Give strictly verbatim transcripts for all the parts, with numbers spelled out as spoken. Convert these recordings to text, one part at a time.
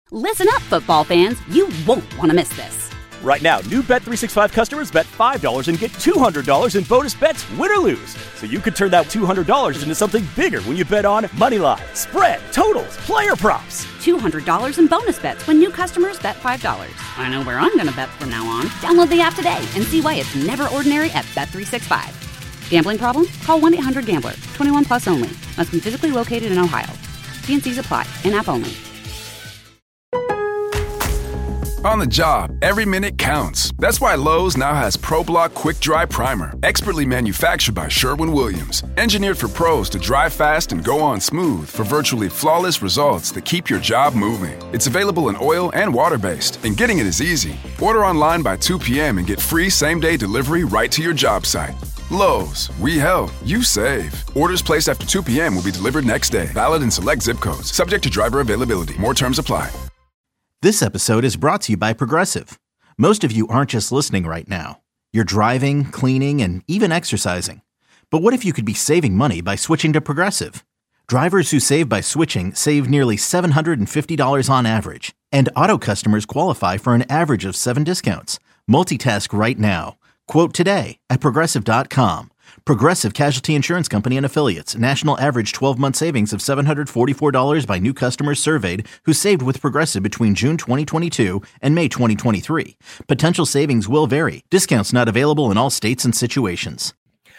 Listen up, football fans. You won't want to miss this. Right now, new Bet three sixty-five customers bet five dollars and get two hundred dollars in bonus bets, win or lose. So you could turn that two hundred dollars into something bigger when you bet on moneyline, spread, totals, player props. two hundred dollars in bonus bets when new customers bet five dollars. I know where I'm going to bet from now on. Download the app today and see why it's never ordinary at Bet three sixty-five. Gambling problem? Call one eight hundred gambler. twenty-one plus only. Must be physically located in Ohio. T and C's apply. In-app only. On the job, every minute counts. That's why Lowe's now has ProBlock Quick Dry Primer, expertly manufactured by Sherwin-Williams. Engineered for pros to dry fast and go on smooth for virtually flawless results that keep your job moving. It's available in oil and water-based, and getting it is easy. Order online by two p.m. and get free same-day delivery right to your job site. Lowe's, we help, you save. Orders placed after two p.m. will be delivered next day. Valid in select zip codes. Subject to driver availability. More terms apply. This episode is brought to you by Progressive. Most of you aren't just listening right now. You're driving, cleaning, and even exercising. But what if you could be saving money by switching to Progressive? Drivers who save by switching save nearly seven hundred fifty dollars on average. And auto customers qualify for an average of seven discounts. Multitask right now. Quote today at Progressive dot com. Progressive Casualty Insurance Company and Affiliates. National average twelve-month savings of seven hundred forty-four dollars by new customers surveyed who saved with Progressive between June twenty twenty-two and May twenty twenty-three. Potential savings will vary. Discounts not available in all states and situations.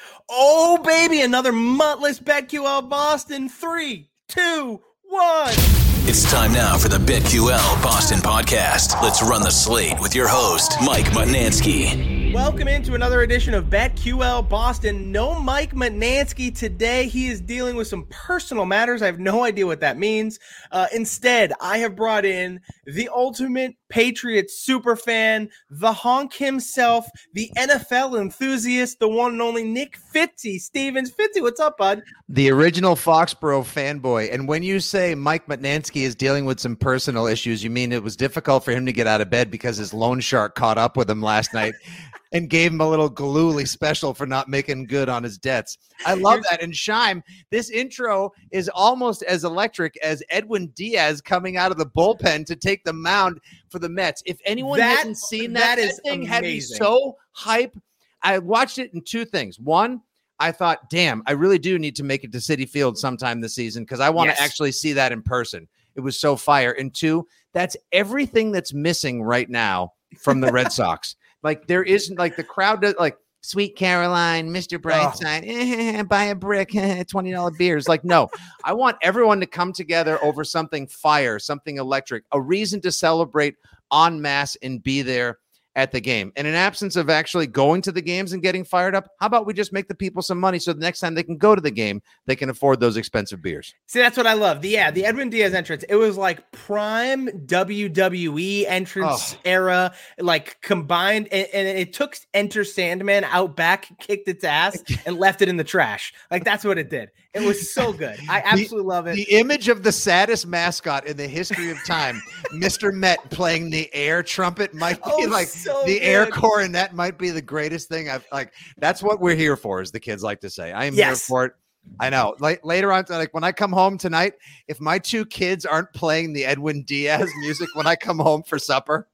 Oh, baby, another muttless BetQL Boston. Three, two, one. It's time now for the BetQL Boston podcast. Let's run the slate with your host, Mike Mutnansky. Welcome into another edition of BetQL Boston. No Mike Mutnansky today. He is dealing with some personal matters. I have no idea what that means. Uh, instead, I have brought in the ultimate Patriots superfan, the honk himself, the N F L enthusiast, the one and only Nick Fitzy. Stevens. Fitzy, what's up, bud? The original Foxborough fanboy. And when you say Mike Mutnansky is dealing with some personal issues, you mean it was difficult for him to get out of bed because his loan shark caught up with him last night and gave him a little Galooly special for not making good on his debts. I love that. And Shime, this intro is almost as electric as Edwin Diaz coming out of the bullpen to take the mound for the Mets. If anyone That- hasn't seen that, that is that thing had me amazing. so hype. I watched it in two things. One, I thought, damn, I really do need to make it to Citi Field sometime this season because I want to Yes. actually see that in person. It was so fire. And two, that's everything that's missing right now from the Red Sox. Like there isn't like the crowd does like Sweet Caroline, Mister Brightside, oh. eh, buy a brick, eh, twenty dollars beers. Like, no, I want everyone to come together over something fire, something electric, a reason to celebrate en masse and be there at the game. And in absence of actually going to the games and getting fired up, how about we just make the people some money so the next time they can go to the game, they can afford those expensive beers. See, that's what I love. The, yeah, the Edwin Diaz entrance. It was like prime W W E entrance Oh. era, like combined. And, and it took Enter Sandman out back, kicked its ass, and left it in the trash. Like that's what it did. It was so good. I absolutely the, love it. The image of the saddest mascot in the history of time, Mister Met playing the air trumpet might be Oh, like so the good. air coronet might be the greatest thing I've like. That's what we're here for, as the kids like to say. I am here Yes. for it. I know. Like later on, like when I come home tonight, if my two kids aren't playing the Edwin Diaz music when I come home for supper,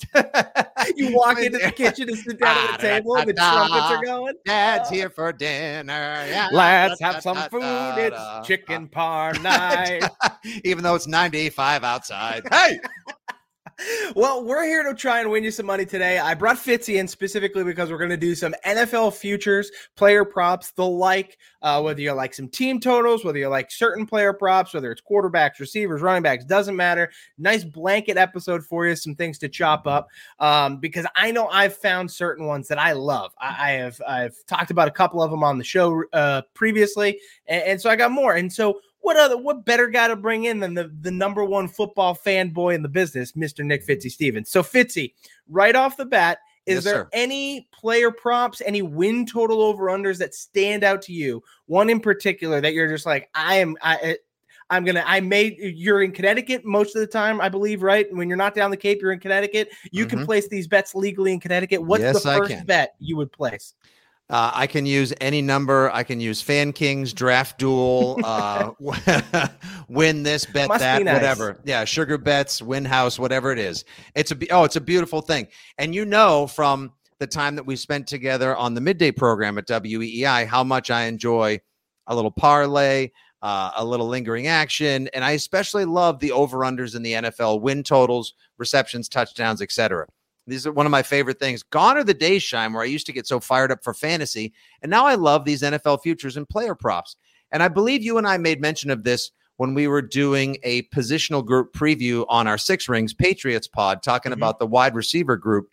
You walk into the kitchen and sit down at the table, and the trumpets are going. Dad's here for dinner. Yeah. Let's have some food. It's chicken par night. Even though it's ninety-five outside. Hey. Well, we're here to try and win you some money today. I brought Fitzy in specifically because we're going to do some N F L futures, player props, the like, uh, whether you like some team totals, whether you like certain player props, whether it's quarterbacks, receivers, running backs, doesn't matter. Nice blanket episode for you, some things to chop up, um, because I know I've found certain ones that I love. I, I have I've talked about a couple of them on the show uh, previously, and, and so I got more. And so What other? What better guy to bring in than the, the number one football fanboy in the business, Mister Nick Fitzy Stevens? So Fitzy, right off the bat, is Yes, there sir. any player props, any win total over unders that stand out to you? One in particular that you're just like, I am, I, I'm gonna. I made. You're in Connecticut most of the time, I believe, right? When you're not down the Cape, you're in Connecticut. You Mm-hmm. can place these bets legally in Connecticut. What's Yes, the I first can. bet you would place? Uh, I can use any number. I can use Fan Kings, Draft Duel, uh, win this, bet Must that, be nice. whatever. Yeah, Sugar Bets, Win House, whatever it is. It's a oh, it's a beautiful thing. And you know from the time that we spent together on the midday program at W E E I how much I enjoy a little parlay, uh, a little lingering action, and I especially love the over-unders in the N F L, win totals, receptions, touchdowns, et cetera. These are one of my favorite things. Gone are the days, Shime, where I used to get so fired up for fantasy. And now I love these N F L futures and player props. And I believe you and I made mention of this when we were doing a positional group preview on our Six Rings Patriots pod, talking mm-hmm. about the wide receiver group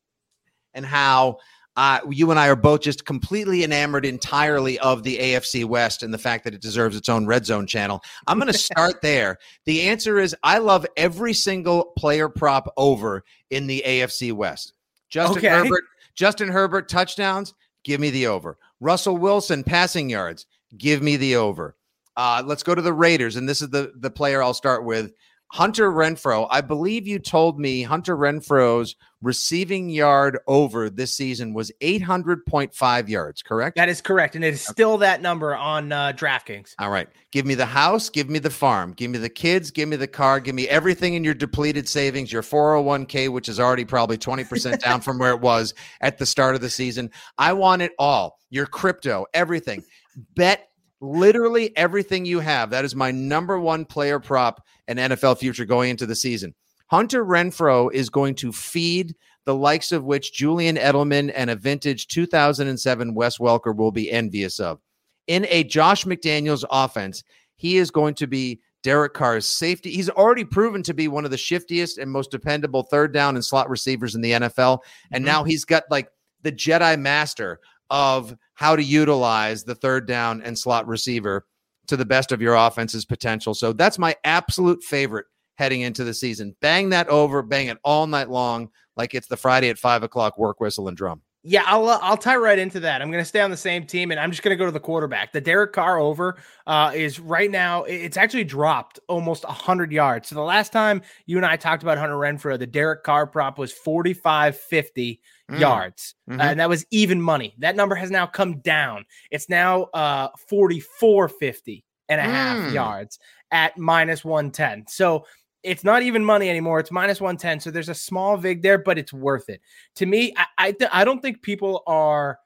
and how uh, you and I are both just completely enamored entirely of the A F C West and the fact that it deserves its own red zone channel. I'm going to start there. The answer is I love every single player prop over in the A F C West. Justin okay. Herbert, Justin Herbert touchdowns, give me the over. Russell Wilson passing yards, give me the over. Uh, let's go to the Raiders, and this is the, the player I'll start with. Hunter Renfrow. I believe you told me Hunter Renfrow's receiving yard over this season was eight hundred point five yards, correct? That is correct, and it is still that number on uh, DraftKings. All right. Give me the house, give me the farm, give me the kids, give me the car, give me everything in your depleted savings, your four oh one k, which is already probably twenty percent down from where it was at the start of the season. I want it all. Your crypto, everything. Bet literally everything you have. That is my number one player prop and N F L future going into the season. Hunter Renfrow is going to feed the likes of which Julian Edelman and a vintage two thousand seven Wes Welker will be envious of. In a Josh McDaniels offense, he is going to be Derek Carr's safety. He's already proven to be one of the shiftiest and most dependable third down and slot receivers in the N F L. And mm-hmm. now he's got like the Jedi master of how to utilize the third down and slot receiver to the best of your offense's potential. So that's my absolute favorite heading into the season. Bang that over, bang it all night long like it's the Friday at five o'clock work whistle and drum. Yeah, I'll uh, I'll tie right into that. I'm going to stay on the same team, and I'm just going to go to the quarterback. The Derek Carr over uh, is right now, it's actually dropped almost one hundred yards. So the last time you and I talked about Hunter Renfrow, the Derek Carr prop was forty-five fifty mm. yards, mm-hmm. uh, and that was even money. That number has now come down. It's now uh, forty-four fifty and a mm. half yards at minus one ten. So it's not even money anymore. It's minus one ten. So there's a small vig there, but it's worth it. To me, I I, th- I don't think people are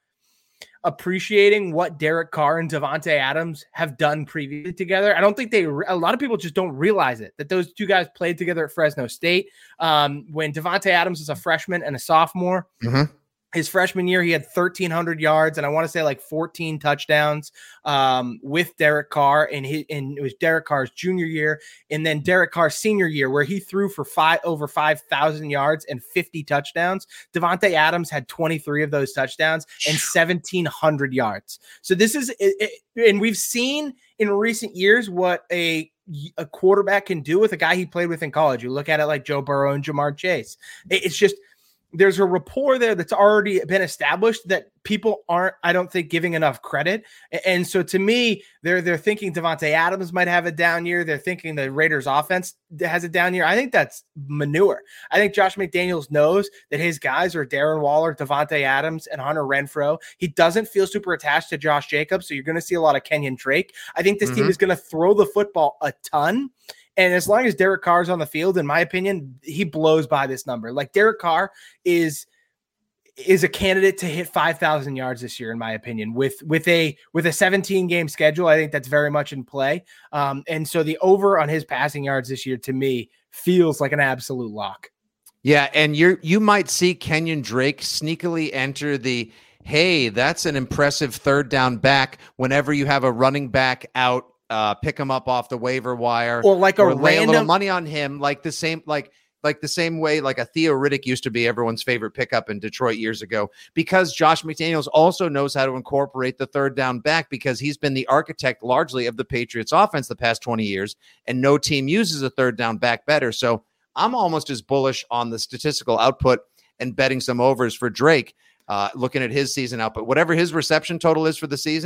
appreciating what Derek Carr and Davante Adams have done previously together. I don't think they, re- a lot of people just don't realize it, that those two guys played together at Fresno State. Um, when Davante Adams was a freshman and a sophomore, mm-hmm. his freshman year, he had thirteen hundred yards and I want to say like fourteen touchdowns um, with Derek Carr. And, he, and it was Derek Carr's junior year. And then Derek Carr's senior year, where he threw for five over five thousand yards and fifty touchdowns. Davante Adams had twenty-three of those touchdowns and seventeen hundred yards. So this is, it, it, and we've seen in recent years what a a quarterback can do with a guy he played with in college. You look at it like Joe Burrow and Jamar Chase. It, it's just, there's a rapport there that's already been established that people aren't, I don't think, giving enough credit. And so to me, they're they're thinking Davante Adams might have a down year. They're thinking the Raiders offense has a down year. I think that's manure. I think Josh McDaniels knows that his guys are Darren Waller, Davante Adams, and Hunter Renfrow. He doesn't feel super attached to Josh Jacobs, so you're going to see a lot of Kenyon Drake. I think this mm-hmm. team is going to throw the football a ton. And as long as Derek Carr is on the field, in my opinion, he blows by this number. Like Derek Carr is is a candidate to hit five thousand yards this year, in my opinion, with with a with a seventeen game schedule. I think that's very much in play. Um, and so the over on his passing yards this year, to me, feels like an absolute lock. Yeah, and you you might see Kenyon Drake sneakily enter the, hey, that's an impressive third down back whenever you have a running back out. Uh, pick him up off the waiver wire, or like a or lay random a little money on him, like the same, like like the same way, like a Theo Riddick used to be everyone's favorite pickup in Detroit years ago. Because Josh McDaniels also knows how to incorporate the third down back, because he's been the architect largely of the Patriots offense the past twenty years, and no team uses a third down back better. So I'm almost as bullish on the statistical output and betting some overs for Drake. Uh, looking at his season output, whatever his reception total is for the season,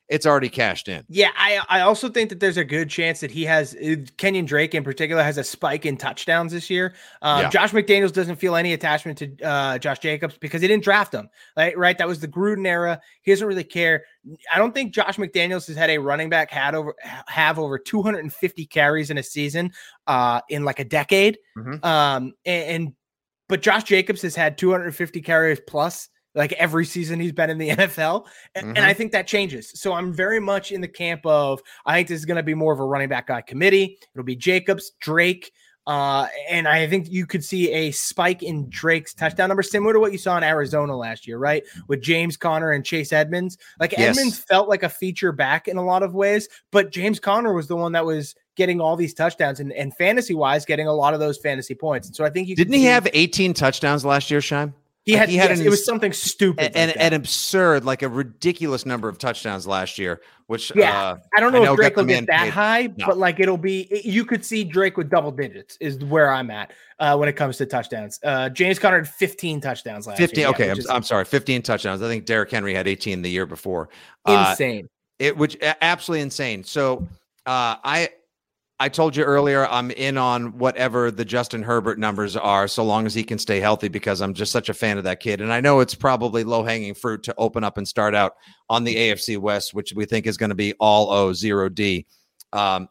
it's already cashed in. Yeah, I I also think that there's a good chance that he has, Kenyon Drake in particular, has a spike in touchdowns this year. Um, Yeah. Josh McDaniels doesn't feel any attachment to uh, Josh Jacobs because he didn't draft him, right? Right, that was the Gruden era. He doesn't really care. I don't think Josh McDaniels has had a running back had over have over two hundred fifty carries in a season uh, in like a decade. Mhm. Um, and, and but Josh Jacobs has had two hundred fifty carries plus like every season he's been in the N F L. And, Mhm. and I think that changes. So I'm very much in the camp of, I think this is going to be more of a running back guy committee. It'll be Jacobs, Drake. Uh, and I think you could see a spike in Drake's touchdown number, similar to what you saw in Arizona last year, right? With James Conner and Chase Edmonds. Like Yes. Edmonds felt like a feature back in a lot of ways, but James Conner was the one that was getting all these touchdowns and, and fantasy wise, getting a lot of those fantasy points. And so I think you Didn't could he see- have eighteen touchdowns last year, Shime? He Like, had, he had yes, an it was ins- something stupid. And, and like that. an absurd, like a ridiculous number of touchdowns last year, which Yeah, uh, I don't know, know if Drake got will the get man that paid. high, No. but like it'll be, you could see Drake with double digits is where I'm at uh, when it comes to touchdowns. Uh, James Conner had fifteen touchdowns last fifteen. year. yeah, Okay, which I'm, is I'm sorry, fifteen touchdowns. I think Derrick Henry had eighteen the year before. Uh, insane. it which a- absolutely insane. So uh, I I told you earlier I'm in on whatever the Justin Herbert numbers are, so long as he can stay healthy, because I'm just such a fan of that kid. And I know it's probably low hanging fruit to open up and start out on the A F C West, which we think is going to be all O zero D. Um,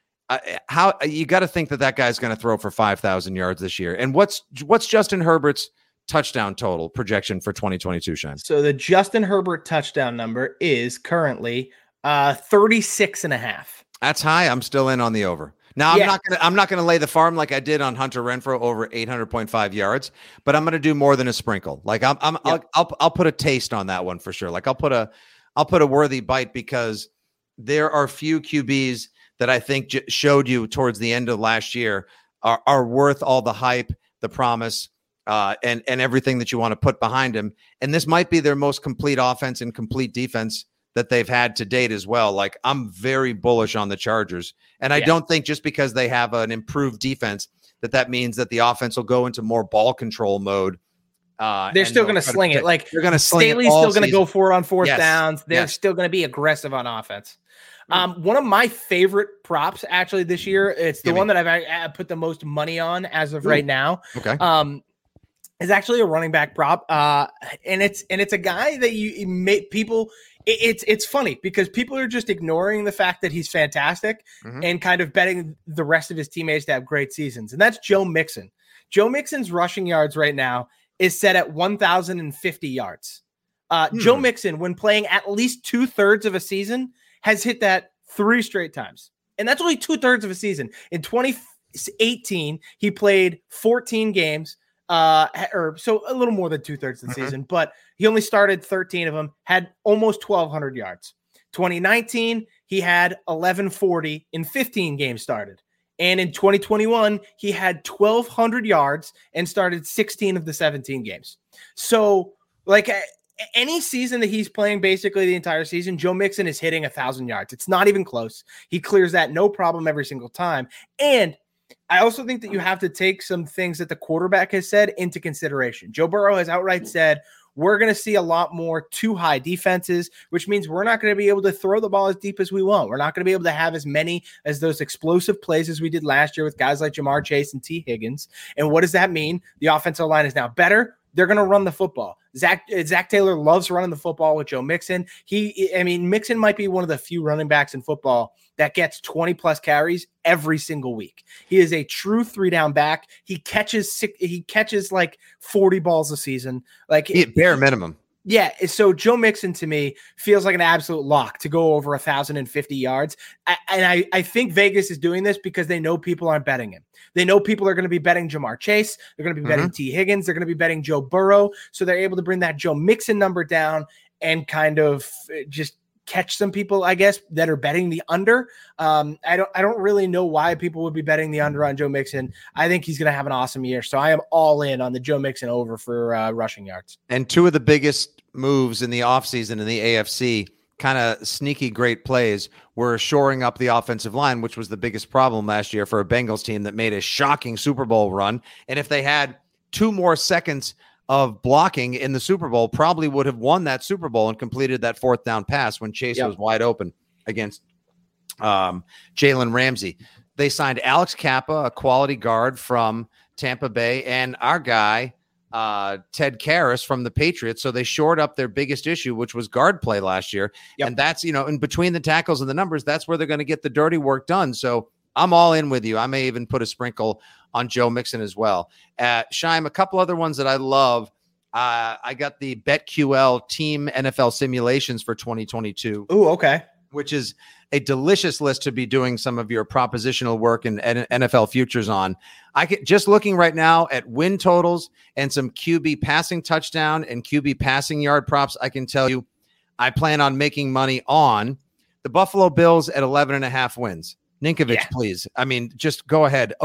I- how you got to think that that guy's going to throw for five thousand yards this year. And what's what's Justin Herbert's touchdown total projection for twenty twenty-two, Shine? So the Justin Herbert touchdown number is currently uh, thirty-six and a half. That's high. I'm still in on the over. Now I'm Yeah. not gonna I'm not gonna lay the farm like I did on Hunter Renfrow over eight hundred point five yards, but I'm gonna do more than a sprinkle. Like I'm I'm I'll, I'll I'll put a taste on that one for sure. Like I'll put a I'll put a worthy bite, because there are few Q Bs that I think j- showed you towards the end of last year are, are worth all the hype, the promise, uh, and and everything that you want to put behind him. And this might be their most complete offense and complete defense that they've had to date as well. Like I'm very bullish on the Chargers. And I Yeah. don't think just because they have an improved defense that that means that the offense will go into more ball control mode. Uh, They're and still they'll going to try sling it. protect- Like they're going to sling Staley's it all still going to go season. for it on fourth Yes. downs. They're Yes. still going to be aggressive on offense. Um, one of my favorite props actually this year, it's the Give me. one that I've I, I put the most money on as of Ooh. right now. Okay. Um, is actually a running back prop. Uh, and it's and it's a guy that you you make people. It, it's it's funny because people are just ignoring the fact that he's fantastic Mhm. and kind of betting the rest of his teammates to have great seasons. And that's Joe Mixon. Joe Mixon's rushing yards right now is set at one thousand fifty yards. Uh, Hmm. Joe Mixon, when playing at least two thirds of a season, has hit that three straight times. And that's only two thirds of a season. In twenty eighteen, he played fourteen games, uh, or so a little more than two thirds of the Mhm. season, but he only started thirteen of them, had almost twelve hundred yards. twenty nineteen, he had eleven forty in fifteen games started. And in twenty twenty-one, he had twelve hundred yards and started sixteen of the seventeen games. So, like, a- any season that he's playing, basically the entire season, Joe Mixon is hitting a thousand yards. It's not even close. He clears that no problem every single time. And I also think that you have to take some things that the quarterback has said into consideration. Joe Burrow has outright said, we're going to see a lot more too high defenses, which means we're not going to be able to throw the ball as deep as we want. We're not going to be able to have as many as those explosive plays as we did last year with guys like Jamar Chase and T. Higgins. And what does that mean? The offensive line is now better. They're going to run the football. Zach Zach Taylor loves running the football with Joe Mixon. He, I mean, Mixon might be one of the few running backs in football that gets twenty plus carries every single week. He is a true three down back. He catches six, he catches like forty balls a season. Like Yeah, bare minimum. yeah, so Joe Mixon to me feels like an absolute lock to go over one thousand fifty yards. I, and I, I think Vegas is doing this because they know people aren't betting him. They know people are going to be betting Jamar Chase. They're going to be betting T. Higgins. They're going to be betting Joe Burrow. So they're able to bring that Joe Mixon number down and kind of just catch some people, I guess, that are betting the under. Um, I don't I don't really know why people would be betting the under on Joe Mixon. I think he's going to have an awesome year. So I am all in on the Joe Mixon over for uh, rushing yards. And two of the biggest moves in the offseason in the A F C, kind of sneaky great plays, were shoring up the offensive line, which was the biggest problem last year for a Bengals team that made a shocking Super Bowl run. And if they had two more seconds of blocking in the Super Bowl, probably would have won that Super Bowl and completed that fourth down pass when Chase yep. was wide open against um, Jalen Ramsey. They signed Alex Kappa, a quality guard from Tampa Bay, and our guy, uh, Ted Karras from the Patriots. So they shored up their biggest issue, which was guard play last year. Yep. And that's, you know, in between the tackles and the numbers, that's where they're going to get the dirty work done. So I'm all in with you. I may even put a sprinkle on Joe Mixon as well. Uh, Shime, a couple other ones that I love. Uh, I got the BetQL team N F L simulations for twenty twenty-two. Oh, okay. Which is a delicious list to be doing some of your propositional work and N F L futures on. I get just looking right now at win totals and some Q B passing touchdown and Q B passing yard props. I can tell you, I plan on making money on the Buffalo Bills at eleven and a half wins. Ninkovich, yeah. please. I mean, just go ahead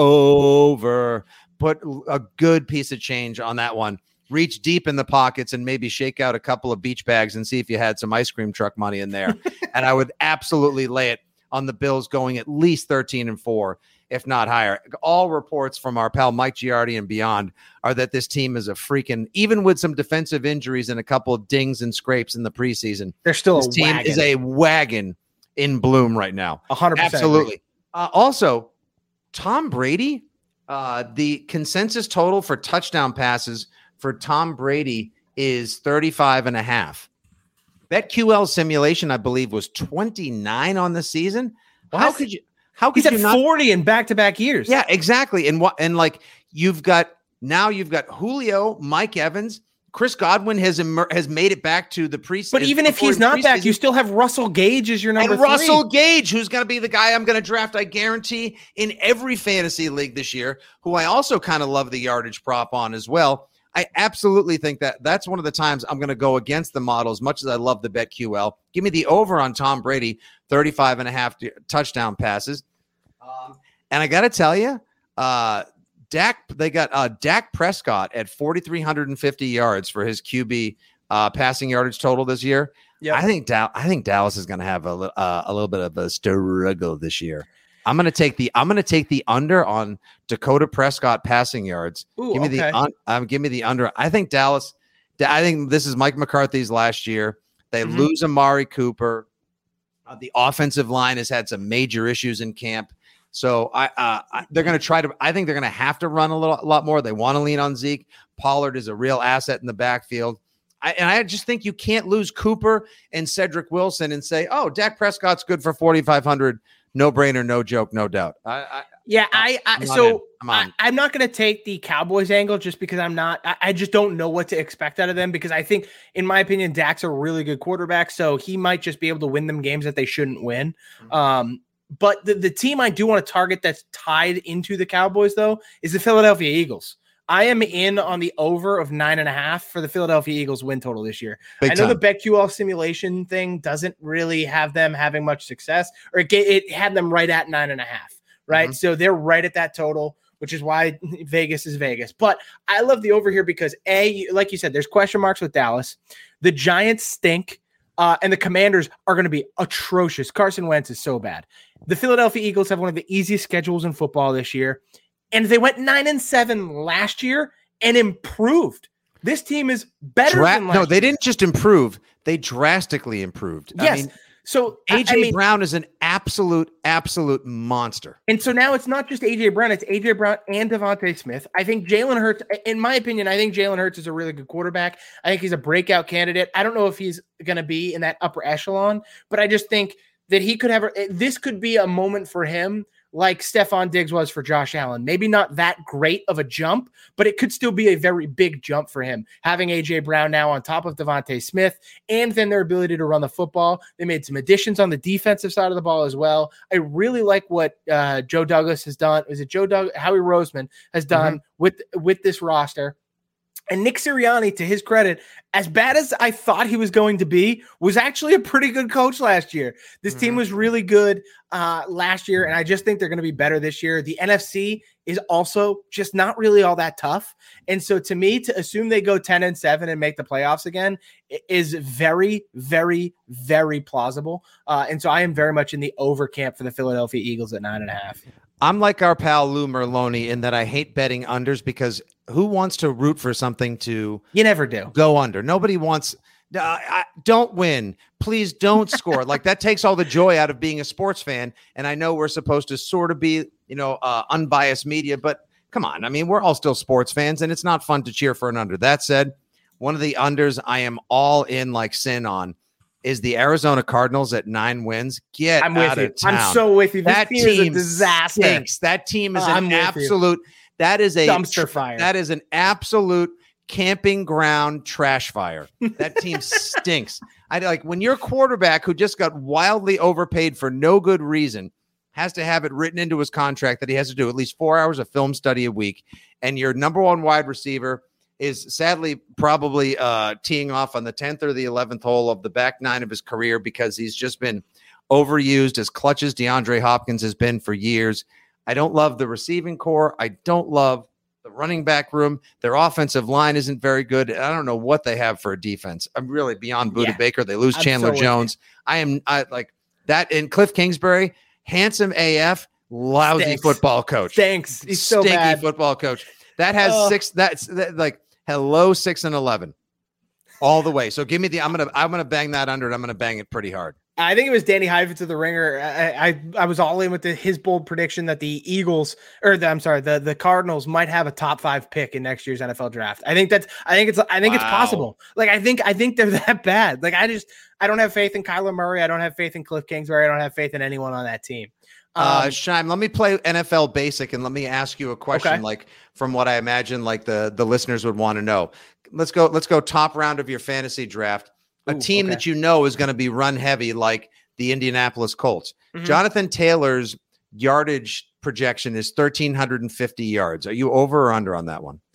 over, put a good piece of change on that one. Reach deep in the pockets and maybe shake out a couple of beach bags and see if you had some ice cream truck money in there. And I would absolutely lay it on the Bills going at least thirteen and four, if not higher. All reports from our pal Mike Giardi and beyond are that this team is a freaking, even with some defensive injuries and a couple of dings and scrapes in the preseason, they're still this a team wagon. is a wagon in bloom right now. A hundred percent. Absolutely. Uh, also, Tom Brady, uh, the consensus total for touchdown passes for Tom Brady is thirty-five and a half. BetQL simulation, I believe, was twenty-nine on the season. What? How could you? How could He's you at not? forty in back-to-back years. Yeah, exactly. And what? And like you've got now, you've got Julio, Mike Evans, Chris Godwin has emer- has made it back to the preseason. But even if he's not back, you still have Russell Gage as your number and three. Russell Gage, who's going to be the guy I'm going to draft, I guarantee, in every fantasy league this year, who I also kind of love the yardage prop on as well. I absolutely think that that's one of the times I'm going to go against the model as much as I love the BetQL. Give me the over on Tom Brady, thirty-five and a half touchdown passes. Um, and I got to tell you, uh, Dak, they got uh, Dak Prescott at four thousand three hundred fifty yards for his Q B uh, passing yardage total this year. Yep. I think da- I think Dallas is going to have a, uh, a little bit of a struggle this year. I'm going to take the I'm going to take the under on Dakota Prescott passing yards. Ooh, give me okay. the un, um, give me the under. I think Dallas. I think this is Mike McCarthy's last year. They mm-hmm. lose Amari Cooper. Uh, the offensive line has had some major issues in camp. So I, uh, I they're going to try to. I think they're going to have to run a little, a lot more. They want to lean on Zeke. Pollard is a real asset in the backfield. I, and I just think you can't lose Cooper and Cedric Wilson and say, "Oh, Dak Prescott's good for forty-five hundred." No brainer, no joke, no doubt. I, I, yeah, I, I so I'm, I, I'm not going to take the Cowboys angle just because I'm not. I, I just don't know what to expect out of them because I think, in my opinion, Dak's a really good quarterback, so he might just be able to win them games that they shouldn't win. Mm-hmm. Um, but the, the team I do want to target that's tied into the Cowboys, though, is the Philadelphia Eagles. I am in on the over of nine and a half for the Philadelphia Eagles win total this year. Big I know time. The BetQL simulation thing doesn't really have them having much success, or it, it had them right at nine and a half, right? Mm-hmm. So they're right at that total, which is why Vegas is Vegas. But I love the over here because, A, like you said, there's question marks with Dallas. The Giants stink. Uh, and the Commanders are going to be atrocious. Carson Wentz is so bad. The Philadelphia Eagles have one of the easiest schedules in football this year. And they went nine and seven last year and improved. This team is better Dra- than last No, they year. didn't just improve. They drastically improved. Yes. I mean, so A J I mean, Brown is an absolute, absolute monster. And so now it's not just A J Brown, it's A J Brown and Devontae Smith. I think Jalen Hurts, in my opinion, I think Jalen Hurts is a really good quarterback. I think he's a breakout candidate. I don't know if he's going to be in that upper echelon, but I just think that he could have, a, this could be a moment for him like Stephon Diggs was for Josh Allen. Maybe not that great of a jump, but it could still be a very big jump for him. Having A J Brown now on top of Devontae Smith, and then their ability to run the football. They made some additions on the defensive side of the ball as well. I really like what uh, Joe Douglas has done. Is it Joe Doug? Howie Roseman has done mm-hmm. with, with this roster. And Nick Sirianni, to his credit, as bad as I thought he was going to be, was actually a pretty good coach last year. This mm-hmm. team was really good uh, last year, and I just think they're going to be better this year. The N F C is also just not really all that tough. And so to me, to assume they go ten and seven and make the playoffs again is very, very, very plausible. Uh, and so I am very much in the over camp for the Philadelphia Eagles at nine and a half. I'm like our pal Lou Merloni in that I hate betting unders because who wants to root for something to you never do go under? Nobody wants. Uh, I, don't win. Please don't score. Like that takes all the joy out of being a sports fan. And I know we're supposed to sort of be, you know, uh, unbiased media, but come on. I mean, we're all still sports fans, and it's not fun to cheer for an under. That said, one of the unders I am all in like sin on is the Arizona Cardinals at nine wins. Get I'm with out you. of town. I'm so with you. This that team, team is a disaster. Stinks. That team is Oh, I'm an with you. absolute. That is a Dumpster fire. That is an absolute camping ground trash fire. That team stinks. I like when your quarterback, who just got wildly overpaid for no good reason, has to have it written into his contract that he has to do at least four hours of film study a week, and your number one wide receiver is sadly probably uh, teeing off on the tenth or the eleventh hole of the back nine of his career because he's just been overused as clutch as DeAndre Hopkins has been for years. I don't love the receiving core. I don't love the running back room. Their offensive line isn't very good. I don't know what they have for a defense. I'm really beyond Budda Yeah. Baker. They lose I'm Chandler so Jones. I am I like that in Cliff Kingsbury, handsome A F, lousy Stinks. football coach. Thanks. He's so Stinky bad. football coach. That has Ugh. six. That's that, like hello six and eleven, all the way. So give me the. I'm gonna. I'm gonna bang that under. And I'm gonna bang it pretty hard. I think it was Danny Heifetz of the Ringer. I, I I was all in with the, his bold prediction that the Eagles, or the, I'm sorry, the, the Cardinals might have a top five pick in next year's N F L draft. I think that's. I think it's. I think Wow. it's possible. Like I think. I think they're that bad. Like I just. I don't have faith in Kyler Murray. I don't have faith in Cliff Kingsbury. I don't have faith in anyone on that team. Um, Uh, Shime, let me play N F L basic and let me ask you a question. Okay. Like from what I imagine, like the the listeners would want to know. Let's go. Let's go top round of your fantasy draft. A Ooh, team okay. that you know is going to be run heavy, like the Indianapolis Colts. Mhm. Jonathan Taylor's yardage projection is one thousand three hundred fifty yards. Are you over or under on that one?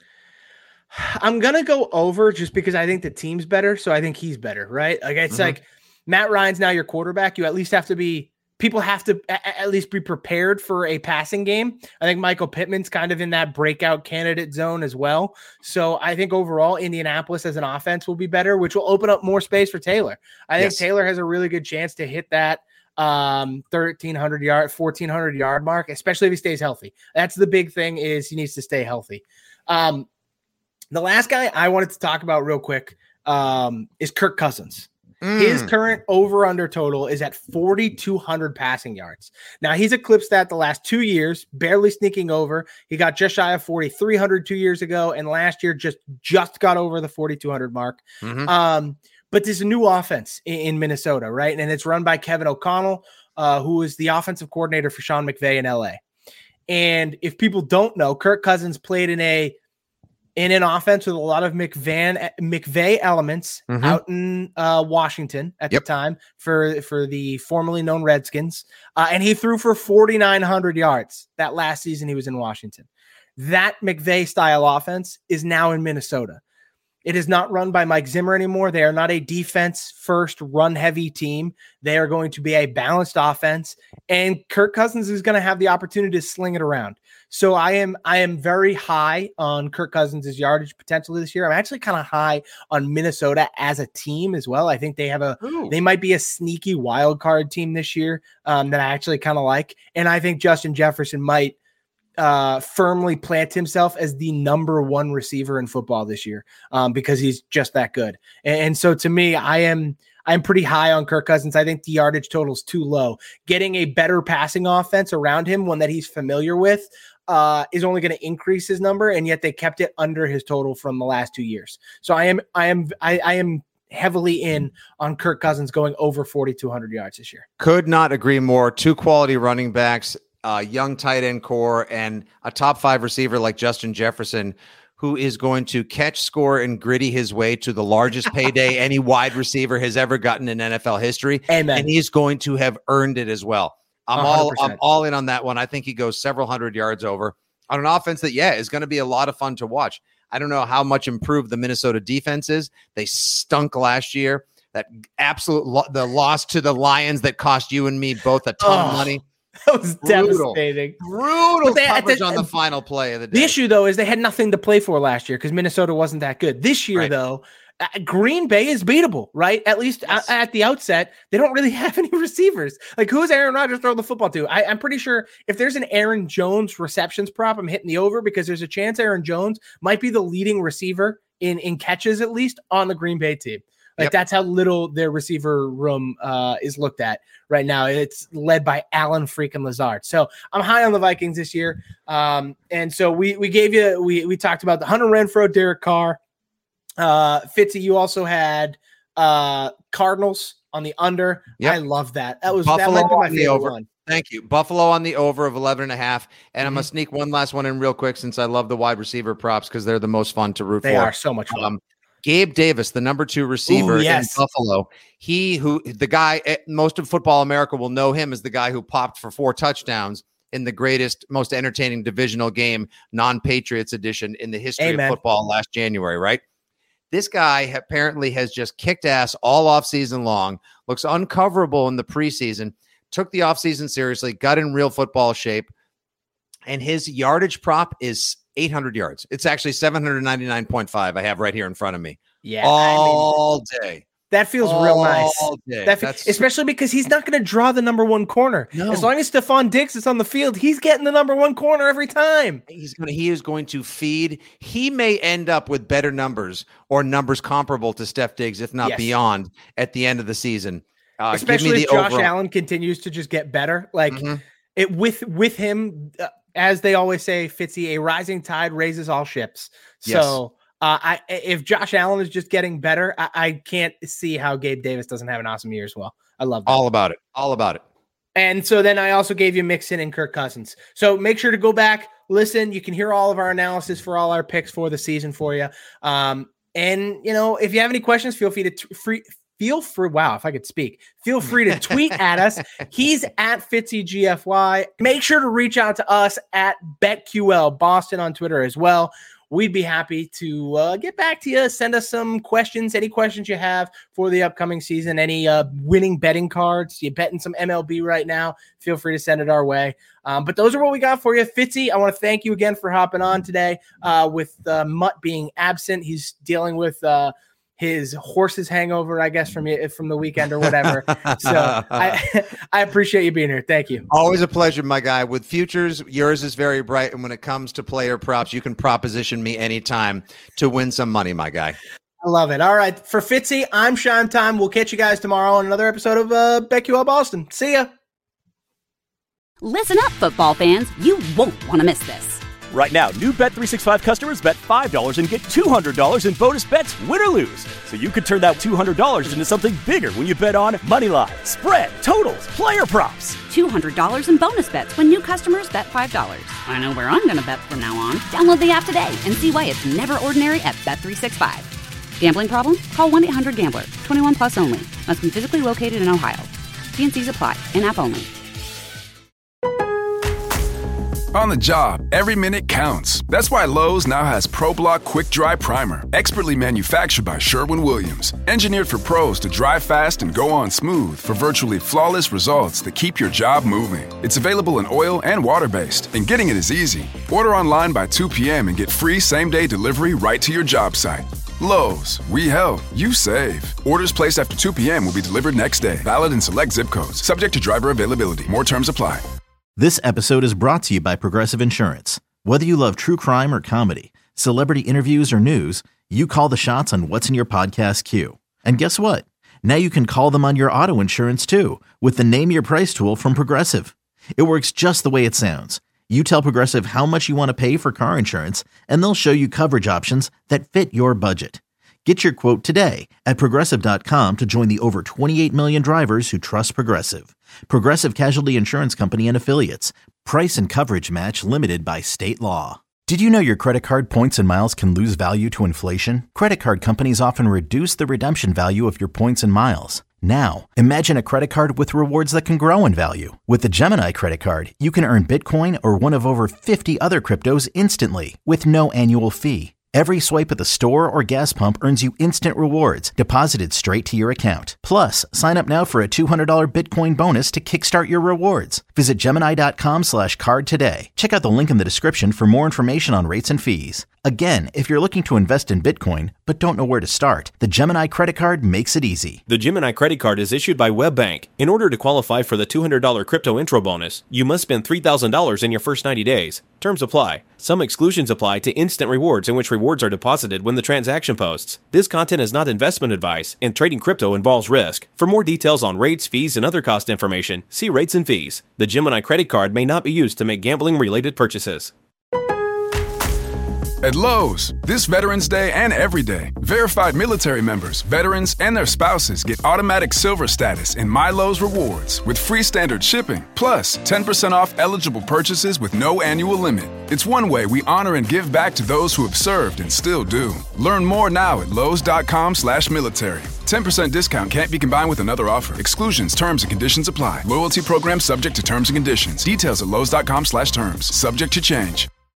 I'm gonna go over just because I think the team's better, so I think he's better, right? Like it's Mhm. like Matt Ryan's now your quarterback. You at least have to be. People have to a- at least be prepared for a passing game. I think Michael Pittman's kind of in that breakout candidate zone as well. So I think overall Indianapolis as an offense will be better, which will open up more space for Taylor. I think Yes. Taylor has a really good chance to hit that um thirteen hundred yard, fourteen hundred yard mark, especially if he stays healthy. That's the big thing is he needs to stay healthy. Um, the last guy I wanted to talk about real quick um, is Kirk Cousins. His Mm. current over-under total is at forty-two hundred passing yards. Now, he's eclipsed that the last two years, barely sneaking over. He got just shy of forty-three hundred two years ago, and last year just, just got over the forty-two hundred mark. Mhm. Um, but there's a new offense in, in Minnesota, right? And it's run by Kevin O'Connell, uh, who is the offensive coordinator for Sean McVay in L A. And if people don't know, Kirk Cousins played in a in an offense with a lot of McVay McVay elements Mhm. out in uh, Washington at Yep. the time for for the formerly known Redskins, uh, and he threw for forty-nine hundred yards that last season he was in Washington. That McVay style offense is now in Minnesota. It is not run by Mike Zimmer anymore. They are not a defense first run heavy team. They are going to be a balanced offense, and Kirk Cousins is going to have the opportunity to sling it around. So I am I am very high on Kirk Cousins' yardage potential this year. I'm actually kind of high on Minnesota as a team as well. I think they have a Ooh. they might be a sneaky wild card team this year um, that I actually kind of like, and I think Justin Jefferson might uh firmly plant himself as the number one receiver in football this year um because he's just that good. And, and so to me, I am I'm pretty high on Kirk Cousins. I think the yardage total is too low. Getting a better passing offense around him, one that he's familiar with, uh is only going to increase his number, and yet they kept it under his total from the last two years. So I am I am I, I am heavily in on Kirk Cousins going over forty-two hundred yards this year. Could not agree more. Two quality running backs, uh, young tight end core, and a top five receiver like Justin Jefferson, who is going to catch, score, and gritty his way to the largest payday any wide receiver has ever gotten in N F L history. Amen. And he's going to have earned it as well. I'm one hundred all percent. I'm all in on that one. I think he goes several hundred yards over on an offense that, yeah, is going to be a lot of fun to watch. I don't know how much improved the Minnesota defense is. They stunk last year. That absolute lo- the loss to the Lions that cost you and me both a ton Oh, of money. That was Brutal. devastating. Brutal But they- coverage the- on the final play of the day. The issue, though, is they had nothing to play for last year because Minnesota wasn't that good. This year, Right. though, Uh, Green Bay is beatable, right? At least Yes. at, at the outset, they don't really have any receivers. Like, who's Aaron Rodgers throwing the football to? I, I'm pretty sure if there's an Aaron Jones receptions prop, I'm hitting the over because there's a chance Aaron Jones might be the leading receiver in, in catches, at least on the Green Bay team. Like, Yep. that's how little their receiver room uh, is looked at right now. It's led by Alan freaking Lazard. So I'm high on the Vikings this year. Um, and so we we gave you, we we talked about the Hunter Renfrow, Derek Carr. Uh, Fitzy, you also had uh, Cardinals on the under. Yep. I love that. That was Buffalo that might be my on the favorite over. one. Thank you. Buffalo on the over of eleven and a half. And Mm-hmm. I'm going to sneak one last one in real quick since I love the wide receiver props because they're the most fun to root They for. are so much fun. Um, Gabe Davis, the number two receiver Ooh, yes. in Buffalo. He who the guy, eh, most of football America will know him as the guy who popped for four touchdowns in the greatest, most entertaining divisional game, non-Patriots edition in the history Amen. of football last January, right? This guy apparently has just kicked ass all offseason long, looks uncoverable in the preseason, took the offseason seriously, got in real football shape, and his yardage prop is eight hundred yards. It's actually seven ninety-nine point five I have right here in front of me. Yeah, All I mean, day. that feels real nice. All day. That fe- That's especially because he's not going to draw the number one corner. No. As long as Stephon Diggs is on the field, he's getting the number one corner every time. He's going to, he is going to feed. He may end up with better numbers or numbers comparable to Steph Diggs, if not Yes. beyond, at the end of the season. Uh, Especially give me if the Josh overall. Allen continues to just get better. Like Mhm. it with with him, uh, as they always say, Fitzy, a rising tide raises all ships. Yes. So uh, I if Josh Allen is just getting better, I, I can't see how Gabe Davis doesn't have an awesome year as well. I love that. All about it. All about it. And so then I also gave you Mixon and Kirk Cousins. So make sure to go back, listen. You can hear all of our analysis for all our picks for the season for you. Um, and you know, if you have any questions, feel free to t- free. Feel free. Wow, if I could speak, feel free to tweet at us. He's at Fitzy G F Y. Make sure to reach out to us at BetQL Boston on Twitter as well. We'd be happy to uh, get back to you. Send us some questions, any questions you have for the upcoming season, any uh, winning betting cards. You're betting some M L B right now. Feel free to send it our way. Um, but those are what we got for you. Fitzy, I want to thank you again for hopping on today uh, with uh, Mutt being absent. He's dealing with uh, his horse's hangover, I guess, from you from the weekend or whatever. So I, I appreciate you being here. Thank you. Always a pleasure, my guy. With futures, yours is very bright. And when it comes to player props, you can proposition me anytime to win some money, my guy. I love it. All right. For Fitzy, I'm Sean Time. We'll catch you guys tomorrow on another episode of uh, BetQL Boston. See ya. Listen up, football fans. You won't want to miss this. Right now, new Bet three sixty-five customers bet five dollars and get two hundred dollars in bonus bets, win or lose. So you could turn that two hundred dollars into something bigger when you bet on moneyline, spread, totals, player props. two hundred dollars in bonus bets when new customers bet five dollars. I know where I'm going to bet from now on. Download the app today and see why it's never ordinary at Bet three sixty-five. Gambling problem? Call one eight hundred gambler. twenty-one plus only. Must be physically located in Ohio. T and C's apply. In-app only. On the job, every minute counts. That's why Lowe's now has ProBlock Quick Dry Primer, expertly manufactured by Sherwin-Williams. Engineered for pros to dry fast and go on smooth for virtually flawless results that keep your job moving. It's available in oil and water-based, and getting it is easy. Order online by two p.m. and get free same-day delivery right to your job site. Lowe's, we help, you save. Orders placed after two p.m. will be delivered next day. Valid in select zip codes. Subject to driver availability. More terms apply. This episode is brought to you by Progressive Insurance. Whether you love true crime or comedy, celebrity interviews or news, you call the shots on what's in your podcast queue. And guess what? Now you can call them on your auto insurance too with the Name Your Price tool from Progressive. It works just the way it sounds. You tell Progressive how much you want to pay for car insurance, and they'll show you coverage options that fit your budget. Get your quote today at Progressive dot com to join the over twenty-eight million drivers who trust Progressive. Progressive Casualty Insurance Company and Affiliates. Price and coverage match limited by state law. Did you know your credit card points and miles can lose value to inflation? Credit card companies often reduce the redemption value of your points and miles. Now, imagine a credit card with rewards that can grow in value. With the Gemini credit card, you can earn Bitcoin or one of over fifty other cryptos instantly with no annual fee. Every swipe at the store or gas pump earns you instant rewards deposited straight to your account. Plus, sign up now for a two hundred dollars Bitcoin bonus to kickstart your rewards. Visit Gemini.com slash card today. Check out the link in the description for more information on rates and fees. Again, if you're looking to invest in Bitcoin but don't know where to start, the Gemini credit card makes it easy. The Gemini credit card is issued by WebBank. In order to qualify for the two hundred dollars crypto intro bonus, you must spend three thousand dollars in your first ninety days. Terms apply. Some exclusions apply to instant rewards, in which rewards are deposited when the transaction posts. This content is not investment advice, and trading crypto involves risk. For more details on rates, fees, and other cost information, see rates and fees. The Gemini credit card may not be used to make gambling-related purchases. At Lowe's, this Veterans Day and every day, verified military members, veterans, and their spouses get automatic silver status in My Lowe's Rewards with free standard shipping, plus ten percent off eligible purchases with no annual limit. It's one way we honor and give back to those who have served and still do. Learn more now at Lowe's.com slash military. ten percent discount can't be combined with another offer. Exclusions, terms, and conditions apply. Loyalty program subject to terms and conditions. Details at Lowe's.com slash terms. Subject to change.